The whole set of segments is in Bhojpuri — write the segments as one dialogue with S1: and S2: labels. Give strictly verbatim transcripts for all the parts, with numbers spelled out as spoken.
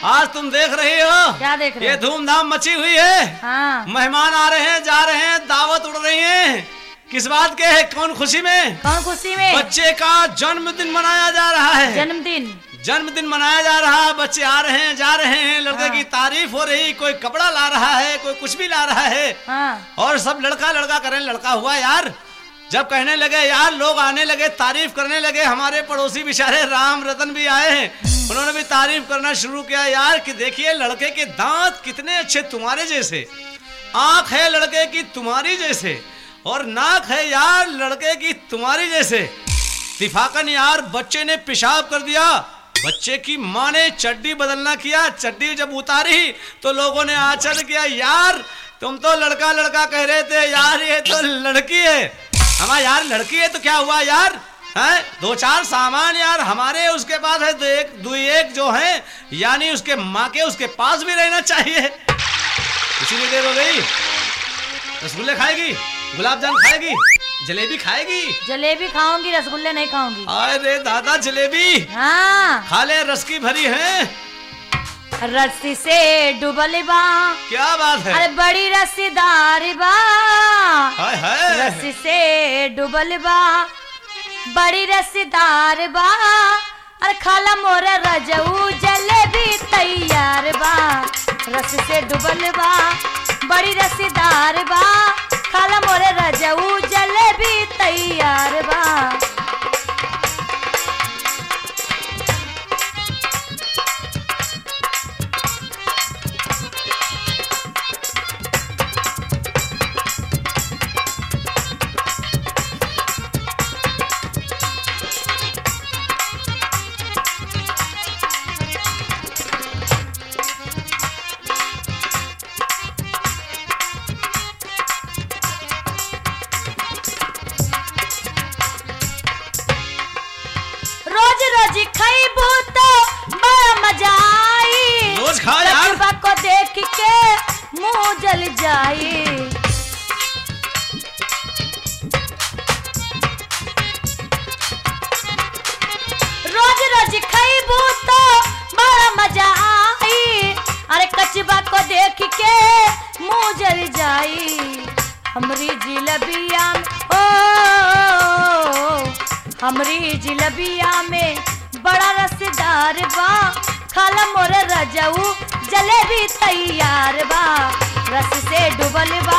S1: आज तुम देख रही हो
S2: क्या देख रहे
S1: ये
S2: हो?
S1: धूमधाम मची हुई है।
S2: हाँ।
S1: मेहमान आ रहे हैं, जा रहे हैं, दावत उड़ रही है। किस बात के है? कौन खुशी में?
S2: कौन खुशी में?
S1: बच्चे का जन्मदिन मनाया जा रहा है।
S2: जन्मदिन
S1: जन्मदिन मनाया जा रहा है। बच्चे आ रहे हैं, जा रहे हैं, लड़के
S2: हाँ।
S1: की तारीफ हो रही, कोई कपड़ा ला रहा है, कोई कुछ भी ला रहा है।
S2: हाँ।
S1: और सब लड़का लड़का करें, लड़का हुआ यार। जब कहने लगे यार, लोग आने लगे, तारीफ करने लगे। हमारे पड़ोसी बेचारे राम रतन भी आए हैं, उन्होंने भी तारीफ करना शुरू किया यार कि देखिए लड़के के दांत कितने अच्छे, तुम्हारे जैसे। आंख है लड़के की तुम्हारी जैसे, और नाक है यार लड़के की तुम्हारी जैसे। तिफाकन यार बच्चे ने पेशाब कर दिया। बच्चे की माँ ने चड्डी बदलना किया। चड्डी जब उतारी तो लोगों ने आश्चर्य किया, यार तुम तो लड़का लड़का कह रहे थे, यार ये तो लड़की है। हमारा यार लड़की है तो क्या हुआ यार, है दो चार सामान यार हमारे उसके पास है, दो एक दो एक जो है, यानी उसके माँ के उसके पास भी रहना चाहिए। इसीलिए देर हो गई। रसगुल्ले खाएगी, गुलाब जामुन खाएगी, जलेबी खाएगी?
S2: जलेबी खाऊंगी, रसगुल्ले नहीं खाऊंगी।
S1: अरे दादा जलेबी
S2: हाँ।
S1: खा ले, रस की भरी है।
S2: रस्सी से डुबल बा।
S1: क्या बात है?
S2: अरे बड़ी रसीदार बा।
S1: हाय हाय।
S2: रस्सी से डुबल बा, बड़ी रसीदार बा। अरे खाला मोरा रजऊ जलेबी तैयार बा। रस्सी से डुबल बा, बड़ी रसीदार बा। खाला मोरे रजऊ जलेबी तैयार बा। खइबू तो बड़ा मजा आई।
S1: रोज खा यार।
S2: रजबा को देख के मुंह जल जाई। रोज रोज खइबू तो बड़ा मजा आई। अरे कचबा को देख के मुंह जल जाई। हमरी जिलबिया ओ हमरी जिलबिया में बड़ा रसदार बा। खाला मोरे रजऊ जलेबी तैयार बा। रस से डुबल बा।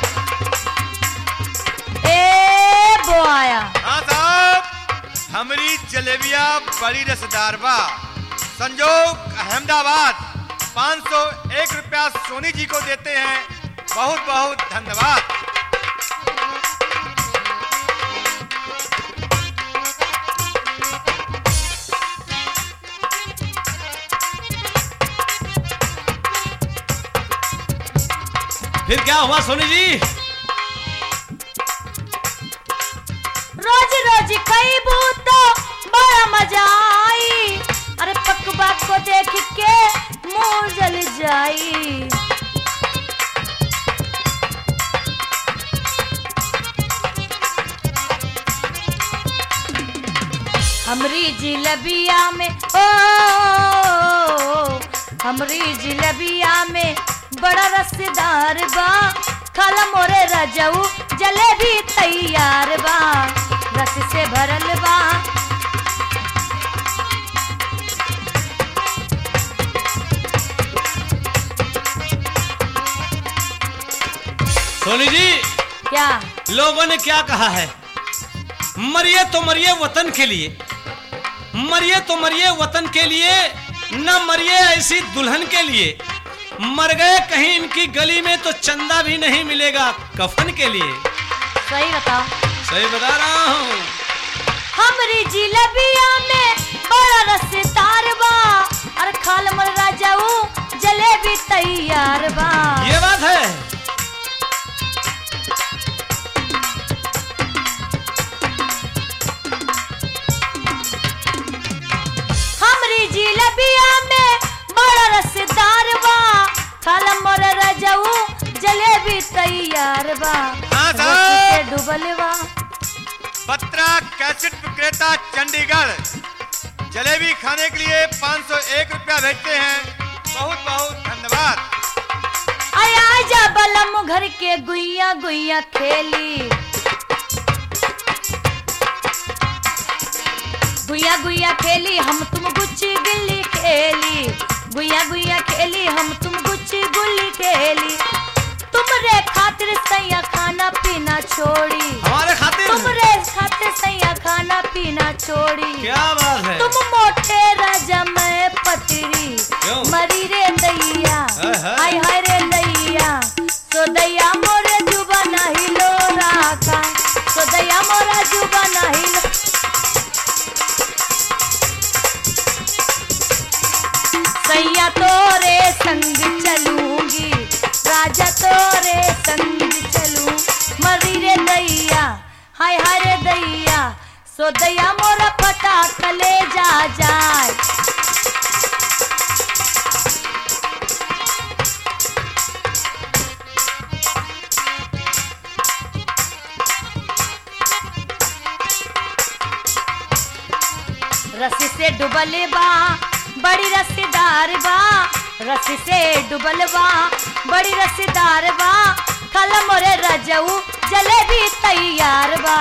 S2: ए बोआया।
S3: हाँ साहब, हमरी जलेबिया बड़ी रसदार बा। संजोग अहमदाबाद पाँच सौ एक रुपया सोनी जी को देते हैं। बहुत बहुत धन्यवाद।
S1: फिर क्या हुआ सोनी जी?
S2: रोज रोज खइबू तो बड़ा मजा आई। अरे पकबा को देख के मुंह जल जाई। हमरी जिलबिया में ओ हमरी जिलबिया में बड़ा रसदार बा। खाला मोरे रजऊ जलेबी तैयार बा। रस से भरल बा।
S1: सोनी जी,
S2: क्या
S1: लोगों ने क्या कहा है? मरिए तो मरिए वतन के लिए, मरिए तो मरिए वतन के लिए, न मरिए ऐसी दुल्हन के लिए। मर गए कहीं इनकी गली में तो चंदा भी नहीं मिलेगा कफन के लिए।
S2: सही बताओ।
S1: सही बता रहा हूँ।
S2: हमरी जिलबिया में बड़ा रसदार बा। और खाल मर राजाऊ जलेबी तैयार बा।
S1: ये बात है।
S2: हमरी जिलबिया में बड़ा रसदार बा। खाला मोर रजऊ जलेबी तैयार बा।
S3: हाँ
S2: रस
S3: साहब।
S2: से डुबल बा।
S3: पत्रा कैसेट विक्रेता चंडीगढ़ जलेबी खाने के लिए पाँच सौ एक रुपया भेजते हैं।
S2: हम घर के गुइया गुइया खेली, गुइया गुइया खेली हम तुम गुच्ची गिल्ली खेली, गुइया गुइया खेली हम तुम गुच्ची गुल्ली खेली। तुमरे खातिर सैया खाना पीना छोड़ी,
S1: हमारे खातिर
S2: तुमरे खातिर सैया खाना पीना छोड़ी।
S1: क्या बात है।
S2: तुम मोटे राजा मैं पतरी,
S1: क्यों?
S2: मरी रे दैया,
S1: हाय हाय।
S2: हाय हाय रे दैया, सो दैया मोरे जुबा नहीं लो राखा, सो दैया मोरा जुबा नहीं लो। सैया तोरे संग चलूंगी, राजा तोरे संग चलूं, मरी रे दैया, हाय हाय रे दैया, सो दैया मोरा फटा कलेजा जाए। रस्सी से डुबल बा बड़ी रसीदार बा, रस्सी से डुबल बा बड़ी रसीदार बा, खाला मोरे रजऊ जलेबी तैयार बा।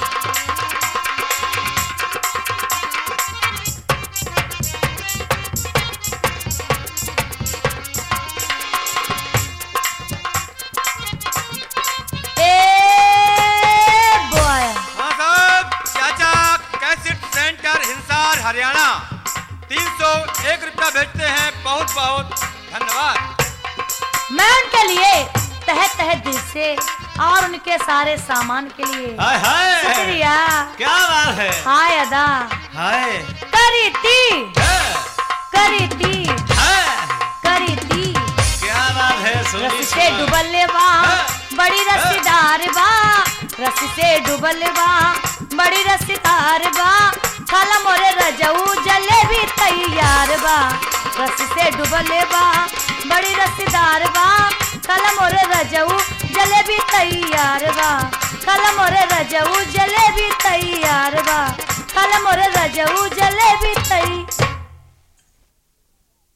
S3: हरियाणा तीन सौ एक रुपया भेजते हैं, बहुत बहुत धन्यवाद।
S2: मैं उनके लिए तहे तहे दिल से और उनके सारे सामान के लिए
S1: हाय हाय
S2: शुक्रिया।
S1: क्या बात है।
S2: हाय अदा
S1: हाय
S2: करी थी,
S1: है,
S2: करी थी,
S1: है,
S2: करी थी।
S1: क्या बात है। सोनी
S2: रस्सी से डुबल बा बड़ी रसीदार बा, रस्सी से डुबल बा बड़ी रसीदार बा, खाला मोरे रजऊ जलेबी तैयार बा। रस्सी से डुबल बा बड़ी रसीदार बा, खाला मोरे रजऊ जलेबी तैयार बा, खाला मोरे रजऊ जलेबी तैयार बा, खाला मोरे रजऊ जलेबी तैयार।